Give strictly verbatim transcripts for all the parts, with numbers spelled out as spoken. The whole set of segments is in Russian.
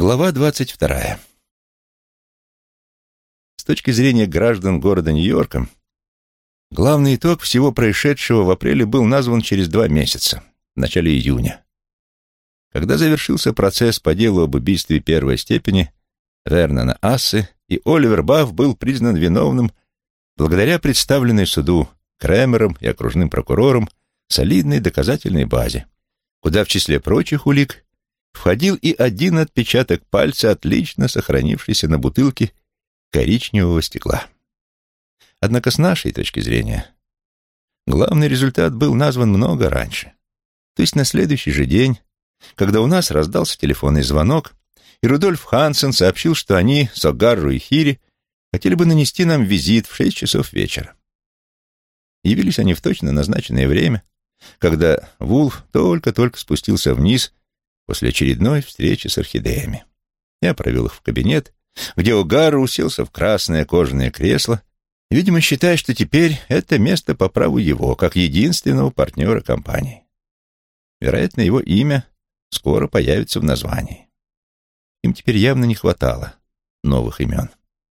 Глава двадцать вторая. С точки зрения граждан города Нью-Йорка, главный итог всего происшедшего в апреле был назван через два месяца, в начале июня, когда завершился процесс по делу об убийстве первой степени Вернона Ассе, и Оливер Бафф был признан виновным благодаря представленной суду Крэмером и окружным прокурором солидной доказательной базе, куда в числе прочих улик входил и один отпечаток пальца, отлично сохранившийся на бутылке коричневого стекла. Однако с нашей точки зрения главный результат был назван много раньше, то есть на следующий же день, когда у нас раздался телефонный звонок, и Рудольф Хансен сообщил, что они с О'Гарро и Хири хотели бы нанести нам визит в шесть часов вечера. Явились они в точно назначенное время, когда Вулф только-только спустился вниз после очередной встречи с орхидеями. Я провел их в кабинет, где О'Гарро уселся в красное кожаное кресло, видимо, считая, что теперь это место по праву его, как единственного партнера компании. Вероятно, его имя скоро появится в названии. Им теперь явно не хватало новых имен.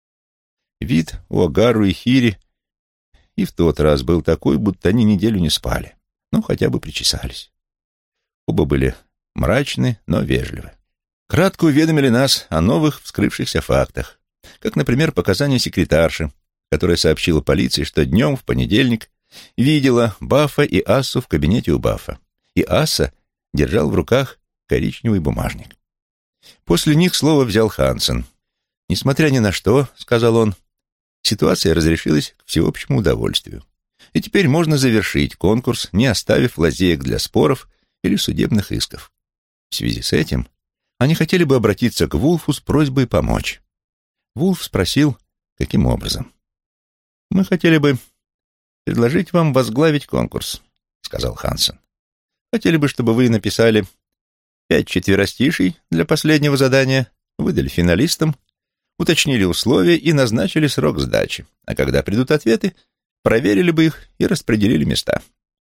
Вид у О'Гарро и Хири и в тот раз был такой, будто они неделю не спали, ну, хотя бы причесались. Оба были мрачны, но вежливы. Кратко уведомили нас о новых вскрывшихся фактах, как, например, показания секретарши, которая сообщила полиции, что днем в понедельник видела Баффа и Ассу в кабинете у Баффа, и Асса держал в руках коричневый бумажник. После них слово взял Хансен. «Несмотря ни на что, — сказал он, — ситуация разрешилась к всеобщему удовольствию, и теперь можно завершить конкурс, не оставив лазеек для споров или судебных исков. В связи с этим они хотели бы обратиться к Вулфу с просьбой помочь». Вулф спросил, каким образом. «Мы хотели бы предложить вам возглавить конкурс», — сказал Хансен. «Хотели бы, чтобы вы написали пять четверостиший для последнего задания, выдали финалистам, уточнили условия и назначили срок сдачи, а когда придут ответы, проверили бы их и распределили места.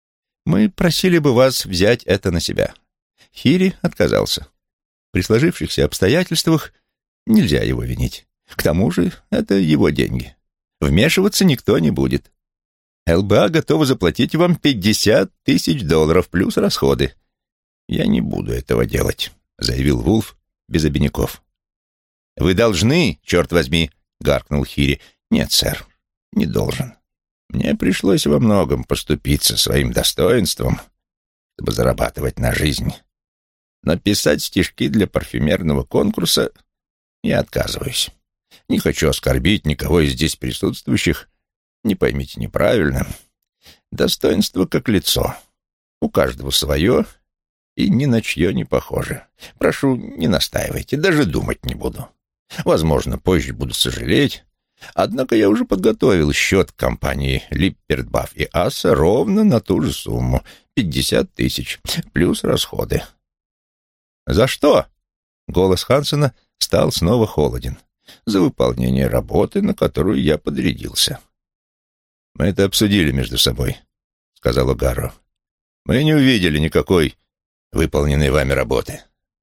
Мы просили бы вас взять это на себя». Хири отказался. При сложившихся обстоятельствах нельзя его винить. К тому же это его деньги. Вмешиваться никто не будет. ЛБА готова заплатить вам пятьдесят тысяч долларов плюс расходы. «Я не буду этого делать», — заявил Вулф без обиняков. «Вы должны, черт возьми», — гаркнул Хири. «Нет, сэр, не должен. Мне пришлось во многом поступиться своим достоинством, чтобы зарабатывать на жизнь. Но писать стишки для парфюмерного конкурса я отказываюсь. Не хочу оскорбить никого из здесь присутствующих, не поймите неправильно. Достоинство как лицо. У каждого свое и ни на чье не похоже. Прошу, не настаивайте, даже думать не буду. Возможно, позже буду сожалеть. Однако я уже подготовил счет компании Липперт, Бафф и Асса ровно на ту же сумму — пятьдесят тысяч, плюс расходы». «За что?» — голос Хансена стал снова холоден. «За выполнение работы, на которую я подрядился». «Мы это обсудили между собой», — сказал О'Гарро. «Мы не увидели никакой выполненной вами работы».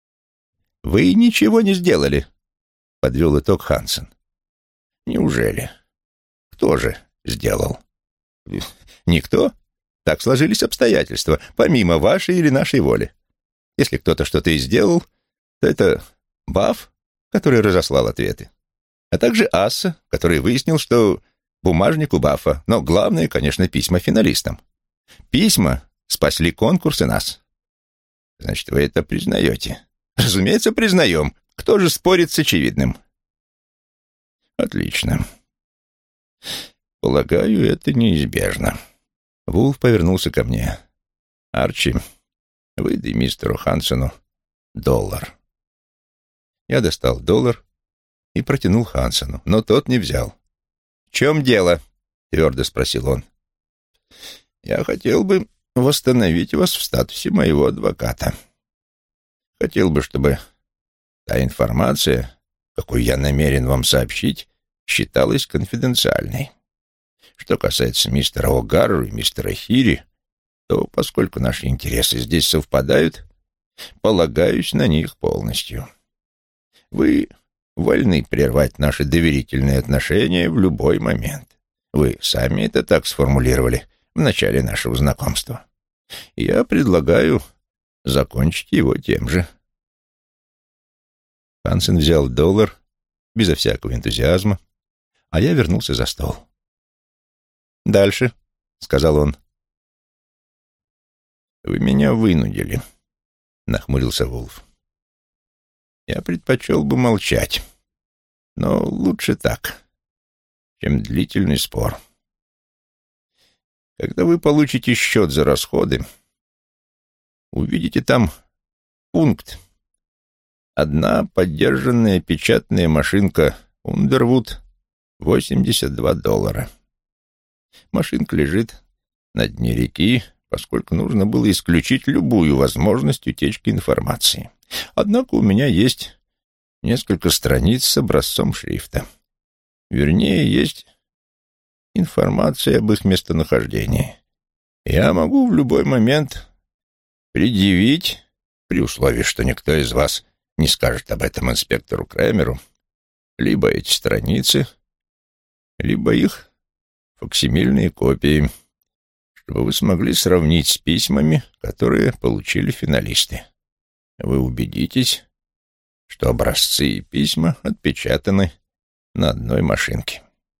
«Вы ничего не сделали», — подвел итог Хансен. «Неужели? Кто же сделал?» «Никто. Так сложились обстоятельства, помимо вашей или нашей воли. Если кто-то что-то и сделал, то это Бафф, который разослал ответы, а также Асса, который выяснил, что бумажник у Баффа, но главное, конечно, письма финалистам. Письма спасли конкурс и нас». «Значит, вы это признаете?» «Разумеется, признаем. Кто же спорит с очевидным?» «Отлично. Полагаю, это неизбежно». Вулф повернулся ко мне. «Арчи, выдай мистеру Хансену доллар». Я достал доллар и протянул Хансену, но тот не взял. «В чем дело?» — твердо спросил он. «Я хотел бы восстановить вас в статусе моего адвоката. Хотел бы, чтобы та информация, какую я намерен вам сообщить, считалась конфиденциальной. Что касается мистера О'Гарро и мистера Хири, то, поскольку наши интересы здесь совпадают, полагаюсь на них полностью. Вы вольны прервать наши доверительные отношения в любой момент. Вы сами это так сформулировали в начале нашего знакомства. И я предлагаю закончить его тем же». Хансен взял доллар безо всякого энтузиазма, а я вернулся за стол. «Дальше», — сказал он. «Вы меня вынудили», — нахмурился Вулф. «Я предпочел бы молчать, но лучше так, чем длительный спор. Когда вы получите счет за расходы, увидите там пункт. Одна подержанная печатная машинка Underwood — восемьдесят два доллара. Машинка лежит на дне реки, поскольку нужно было исключить любую возможность утечки информации. Однако у меня есть несколько страниц с образцом шрифта. Вернее, есть информация об их местонахождении. Я могу в любой момент предъявить, при условии, что никто из вас не скажет об этом инспектору Крэмеру, либо эти страницы, либо их факсимильные копии, чтобы вы смогли сравнить с письмами, которые получили финалисты. Вы убедитесь, что образцы и письма отпечатаны на одной машинке».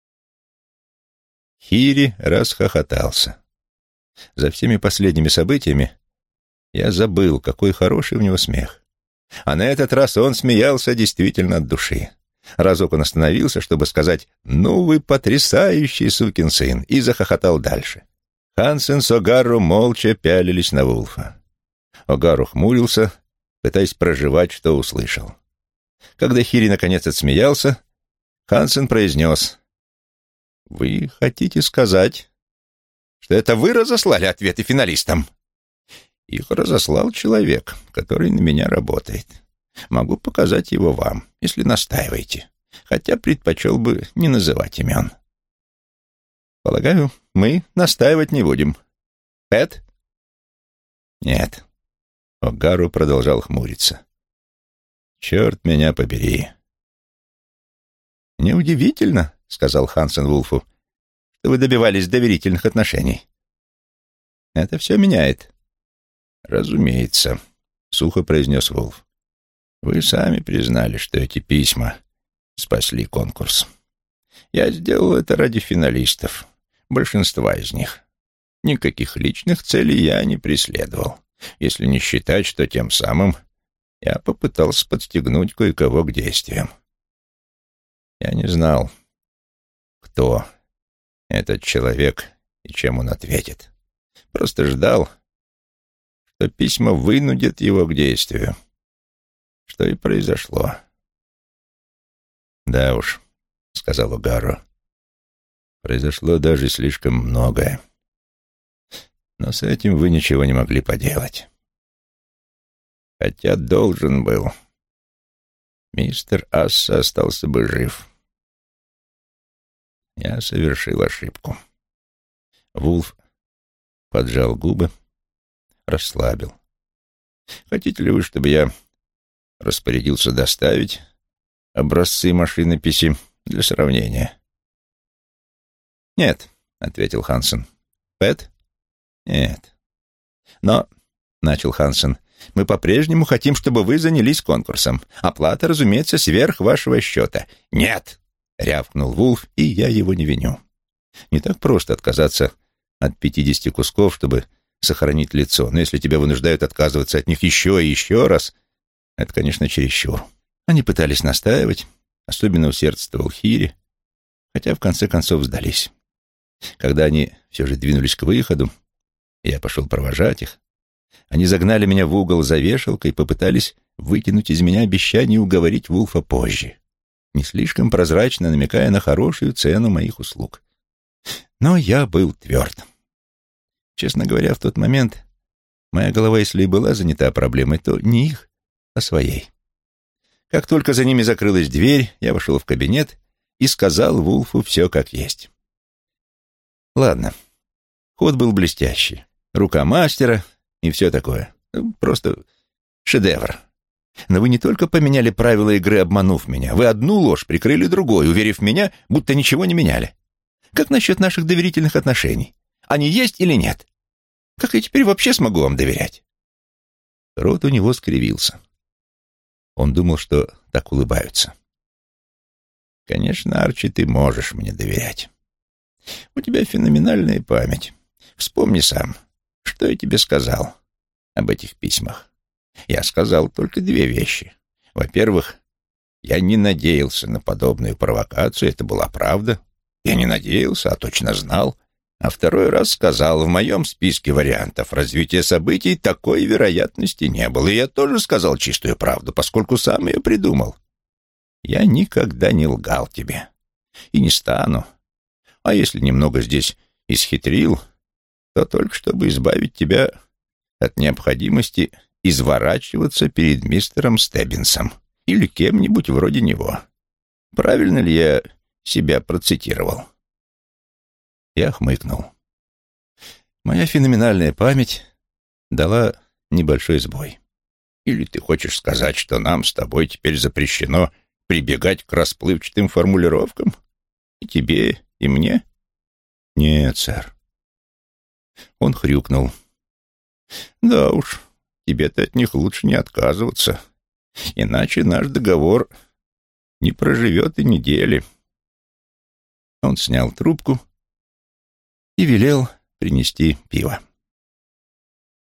Хири расхохотался. За всеми последними событиями я забыл, какой хороший у него смех. А на этот раз он смеялся действительно от души. Разок он остановился, чтобы сказать «Ну вы потрясающий сукин сын!» и захохотал дальше. Хансен с О'Гарро молча пялились на Вулфа. О'Гарро хмурился, пытаясь проживать, что услышал. Когда Хири наконец отсмеялся, Хансен произнес: «Вы хотите сказать, что это вы разослали ответы финалистам?» «Их разослал человек, который на меня работает. Могу показать его вам, если настаиваете, хотя предпочел бы не называть имен». «Полагаю, мы настаивать не будем. Пэт?» «Нет». О'Гарро продолжал хмуриться. «Черт меня побери». «Неудивительно», — сказал Хансен Вулфу, «что вы добивались доверительных отношений. Это все меняет». «Разумеется», — сухо произнес Вулф. «Вы сами признали, что эти письма спасли конкурс. Я сделал это ради финалистов, большинства из них. Никаких личных целей я не преследовал, если не считать, что тем самым я попытался подстегнуть кое-кого к действиям. Я не знал, кто этот человек и чем он ответит. Просто ждал, что письма вынудят его к действию. Что и произошло». «Да уж», — сказал О'Гарро, — «произошло даже слишком многое. Но с этим вы ничего не могли поделать. Хотя должен был. Мистер Асса остался бы жив. Я совершил ошибку». Вулф поджал губы, расслабил. «Хотите ли вы, чтобы я распорядился доставить образцы машинописи для сравнения?» «Нет», — ответил Хансен. «Пэт?» «Нет». «Но», — начал Хансен, — «мы по-прежнему хотим, чтобы вы занялись конкурсом. Оплата, разумеется, сверх вашего счета». «Нет», — рявкнул Вулф, и я его не виню. Не так просто отказаться от пятидесяти кусков, чтобы сохранить лицо, но если тебя вынуждают отказываться от них еще и еще раз, это, конечно, чересчур. Они пытались настаивать, особенно усердствовал Хири, хотя в конце концов сдались. Когда они все же двинулись к выходу, и я пошел провожать их, они загнали меня в угол за вешалкой и попытались вытянуть из меня обещание уговорить Вулфа позже, не слишком прозрачно намекая на хорошую цену моих услуг. Но я был тверд. Честно говоря, в тот момент моя голова, если и была занята проблемой, то не их, а своей. Как только за ними закрылась дверь, я вошел в кабинет и сказал Вулфу все как есть. Ладно, ход был блестящий, рука мастера и все такое. Просто шедевр. Но вы не только поменяли правила игры, обманув меня, вы одну ложь прикрыли другой, уверив меня, будто ничего не меняли. Как насчет наших доверительных отношений? Они есть или нет? Как я теперь вообще смогу вам доверять?» Рот у него скривился. Он думал, что так улыбаются. «Конечно, Арчи, ты можешь мне доверять. У тебя феноменальная память. Вспомни сам, что я тебе сказал об этих письмах. Я сказал только две вещи. Во-первых, я не надеялся на подобную провокацию, это была правда. Я не надеялся, а точно знал. А второй раз сказал, в моем списке вариантов развития событий такой вероятности не было. И я тоже сказал чистую правду, поскольку сам ее придумал. Я никогда не лгал тебе. И не стану. А если немного здесь исхитрил, то только чтобы избавить тебя от необходимости изворачиваться перед мистером Стеббинсом или кем-нибудь вроде него. Правильно ли я себя процитировал?» Я хмыкнул. Моя феноменальная память дала небольшой сбой. «Или ты хочешь сказать, что нам с тобой теперь запрещено прибегать к расплывчатым формулировкам? И тебе, и мне?» «Нет, сэр». Он хрюкнул. «Да уж, тебе-то от них лучше не отказываться, иначе наш договор не проживет и недели». Он снял трубку и велел принести пиво.